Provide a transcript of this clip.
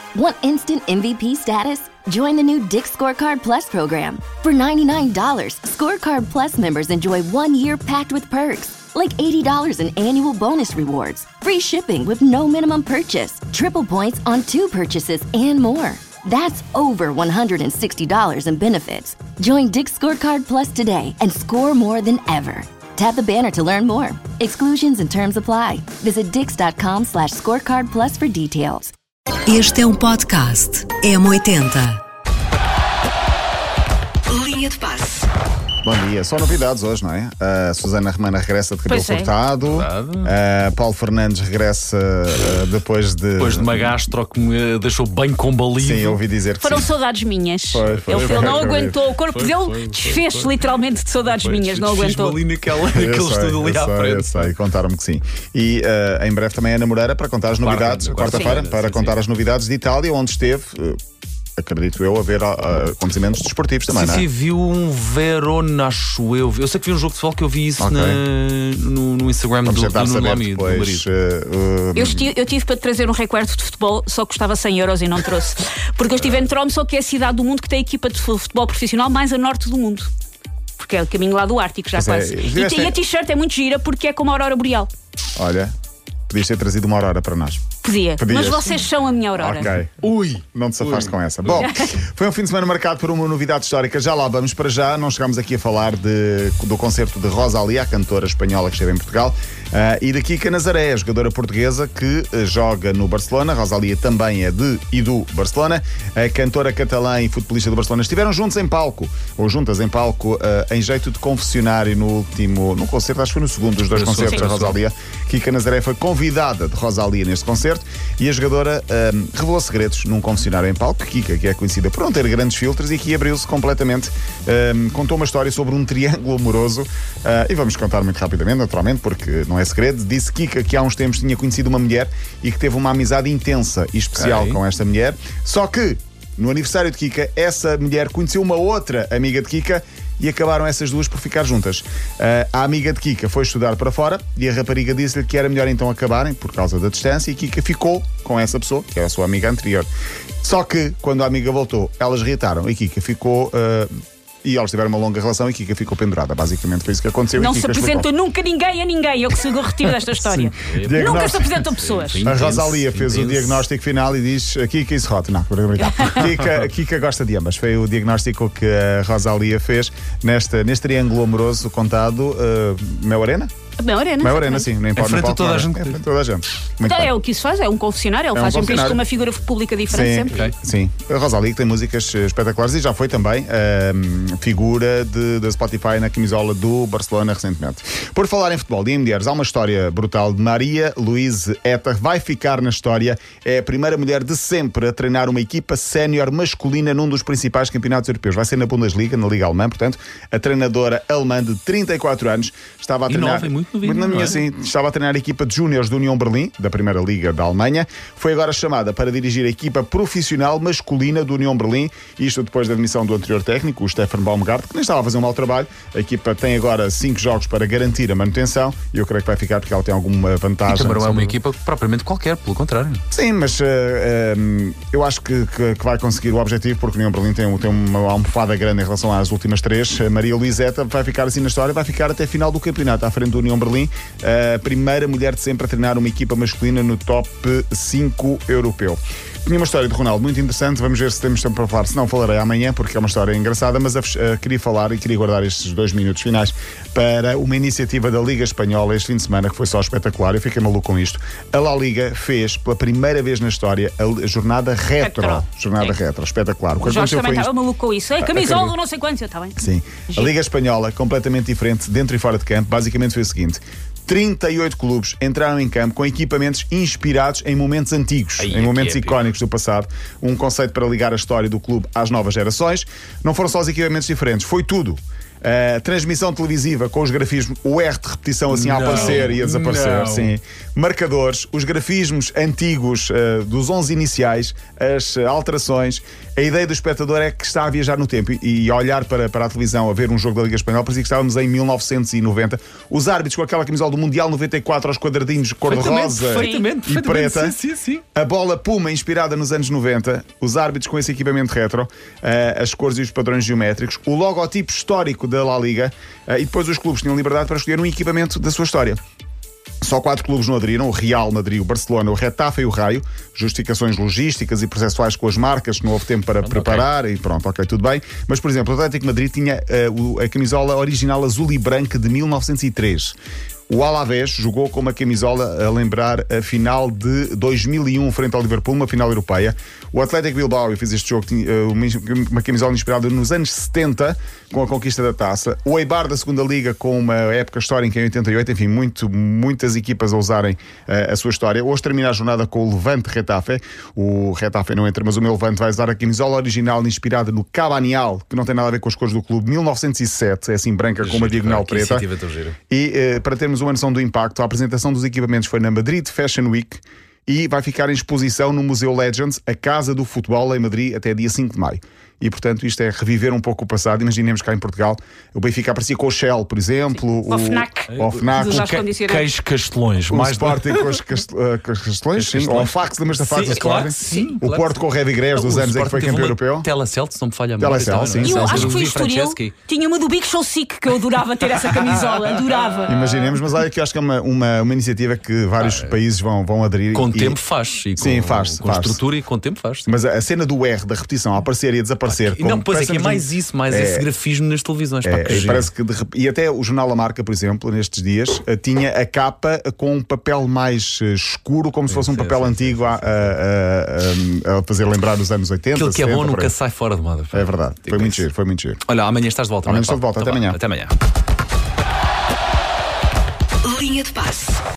Want instant MVP status? Join the new Dick's Scorecard Plus program. For $99, Scorecard Plus members enjoy 1 year packed with perks, like $80 in annual bonus rewards, free shipping with no minimum purchase, triple points on 2 purchases, and more. That's over $160 in benefits. Join Dick's Scorecard Plus today and score more than ever. Tap the banner to learn more. Exclusions and terms apply. Visit dix.com/scorecard plus for details. Este é um podcast M80. Linha de passe. Bom dia, só novidades hoje, não é? A Susana Romana regressa de cabelo cortado. Paulo Fernandes regressa depois de uma gastro que me deixou bem combalido. Sim, eu ouvi dizer que foram sim. saudades minhas. Ele não aguentou. O corpo dele desfez literalmente de saudades minhas. Não aguentou. Ali naquele estúdio ali à frente. Eu sei, contaram-me que sim. E em breve também Ana Moreira para contar as novidades. Quarta-feira, para contar as novidades de Itália, onde esteve. Acredito eu, a ver acontecimentos desportivos também, não é? Sim, viu um Verona, acho eu. Eu sei que vi um jogo de futebol que eu vi isso no Instagram do Lamy. Eu tive para trazer um recuerdo de futebol, só custava 100 euros e não trouxe. Porque eu estive em Tromsø, que é a cidade do mundo que tem a equipa de futebol profissional mais a norte do mundo. Porque é o caminho lá do Ártico, já quase. E a t-shirt é muito gira porque é como a aurora boreal. Olha, podias ter trazido uma aurora para nós. Podias. Mas vocês são a minha aurora. Ok. Ui, não te safaste com essa. Bom, foi um fim de semana marcado por uma novidade histórica. Já lá vamos. Para já, não chegámos aqui a falar do concerto de Rosalía, a cantora espanhola que esteve em Portugal, e da Kika Nazaré, a jogadora portuguesa que joga no Barcelona. Rosalía também é de e do Barcelona. A cantora catalã e futebolista do Barcelona estiveram juntos em palco, ou juntas em palco, em jeito de confessionário no concerto, acho que foi no segundo dos dois concertos da Rosalía. Kika Nazaré foi convidada de Rosalía neste concerto e a jogadora revelou segredos num confessionário em palco. Kika, que é conhecida por não ter grandes filtros, e aqui abriu-se completamente, contou uma história sobre um triângulo amoroso, e vamos contar muito rapidamente, naturalmente, porque não é segredo. Disse Kika que há uns tempos tinha conhecido uma mulher e que teve uma amizade intensa e especial com esta mulher, só que no aniversário de Kika, essa mulher conheceu uma outra amiga de Kika e acabaram essas duas por ficar juntas. A amiga de Kika foi estudar para fora e a rapariga disse-lhe que era melhor então acabarem por causa da distância, e Kika ficou com essa pessoa, que era a sua amiga anterior. Só que, quando a amiga voltou, elas reataram e Kika ficou... E eles tiveram uma longa relação e Kika ficou pendurada. Basicamente foi isso que aconteceu. Não se apresentou nunca ninguém a ninguém. Eu que se retiro desta história. Nunca se apresentam pessoas. A Rosalía fez o diagnóstico final e diz: Kika is hot. Não, por brincar. Kika gosta de ambas. Foi o diagnóstico que a Rosalía fez neste triângulo amoroso contado. Mel Arena? Mel Arena, sim, não importa. É frente a toda a gente. Muito é o que isso faz, é um confessionário. Ele faz sempre isto com uma figura pública diferente sempre. Sim. A Rosalía tem músicas espetaculares e já foi também figura da Spotify na camisola do Barcelona recentemente. Por falar em futebol e em mulheres, há uma história brutal de Maria Luísa Eta. Vai ficar na história. É a primeira mulher de sempre a treinar uma equipa sénior masculina num dos principais campeonatos europeus. Vai ser na Bundesliga, na Liga Alemã, portanto. A treinadora alemã de 34 anos estava a treinar... Muito na minha, sim. Estava a treinar a equipa de júniores do União Berlim, da Primeira Liga da Alemanha. Foi agora chamada para dirigir a equipa profissional masculina do União Berlim. Isto depois da demissão do anterior técnico, o Stefan Baumgart, que nem estava a fazer um mau trabalho. A equipa tem agora 5 jogos para garantir a manutenção e eu creio que vai ficar porque ela tem alguma vantagem. E também não é uma equipa propriamente qualquer, pelo contrário. Sim, mas eu acho que vai conseguir o objetivo, porque o União Berlim tem uma almofada grande em relação às últimas 3. A Maria Luísa Eta vai ficar assim na história, vai ficar até a final do campeonato, à frente do União Berlim, a primeira mulher de sempre a treinar uma equipa masculina no top 5 europeu. Tinha uma história de Ronaldo muito interessante, vamos ver se temos tempo para falar, se não falarei amanhã, porque é uma história engraçada, mas queria falar e queria guardar estes 2 minutos finais para uma iniciativa da Liga Espanhola este fim de semana, que foi só espetacular. Eu fiquei maluco com isto. A La Liga fez, pela primeira vez na história, a jornada retro. Jornada retro, espetacular. O Jorge também estava maluco com isso. Camisola, não sei quantos, está bem? Sim. A Liga Espanhola, completamente diferente, dentro e fora de campo, basicamente foi o seguinte: 38 clubes entraram em campo com equipamentos inspirados em momentos antigos, em momentos icónicos do passado. Um conceito para ligar a história do clube às novas gerações. Não foram só os equipamentos diferentes, foi tudo. Transmissão televisiva com os grafismos, o R de repetição assim a aparecer e a desaparecer. Sim. Marcadores, os grafismos antigos dos 11 iniciais, as alterações. A ideia do espectador é que está a viajar no tempo e a olhar para a televisão, a ver um jogo da Liga Espanhola, parecia que estávamos em 1990. Os árbitros com aquela camisola do Mundial 94 aos quadradinhos cor-de-rosa e preta. Sim. A bola Puma inspirada nos anos 90. Os árbitros com esse equipamento retro, as cores e os padrões geométricos, o logotipo histórico da La Liga, e depois os clubes tinham liberdade para escolher um equipamento da sua história. Só 4 clubes não aderiram: o Real Madrid, o Barcelona, o Getafe e o Raio. Justificações logísticas e processuais com as marcas, que não houve tempo para preparar, e pronto, ok, tudo bem. Mas, por exemplo, o Atlético de Madrid tinha a camisola original azul e branca de 1903. O Alavés jogou com uma camisola a lembrar a final de 2001 frente ao Liverpool, uma final europeia. O Atlético Bilbao, eu fiz este jogo, tinha uma camisola inspirada nos anos 70, com a conquista da taça. O Eibar da segunda Liga, com uma época histórica em 88. Enfim, muitas equipas a usarem a sua história. Hoje termina a jornada com o Levante-Retafe. O Retafe não entra, mas o meu Levante vai usar a camisola original inspirada no Cabanial, que não tem nada a ver com as cores do clube, 1907, é assim branca com uma diagonal preta. E para termos uma noção do impacto, a apresentação dos equipamentos foi na Madrid Fashion Week e vai ficar em exposição no Museu Legends, a Casa do Futebol, em Madrid, até dia 5 de maio. E, portanto, isto é reviver um pouco o passado. Imaginemos cá em Portugal, o Benfica aparecia com o Shell, por exemplo. O FNAC. O Queijo Castelões. O Sporting com os Castelões, sim. Ou a Fax, lembras da Fax? Sim, o Porto com o Heavy Grés dos anos em que foi campeão europeu. Telacel, se não me falha a memória. Sim. E eu acho que foi Estoril. Tinha uma do Big Show Sick, que eu adorava ter essa camisola. Adorava. Imaginemos, mas olha que eu acho que é uma iniciativa que vários países vão aderir. Com tempo faz. Sim, faz. Com estrutura e com tempo faz. Mas a cena do R, da repetição, a aparecer e a desaparecer. Não, pois é que é mais isso, mais esse grafismo nas televisões. Parece que e até o jornal A Marca, por exemplo, nestes dias, tinha a capa com um papel mais escuro, como se fosse um papel antigo a fazer lembrar os anos 80. Aquilo que 70, é bom nunca sai fora de moda. É verdade, foi muito giro. Olha, amanhã estás de volta. Amanhã estou de volta, até amanhã. Linha de passe.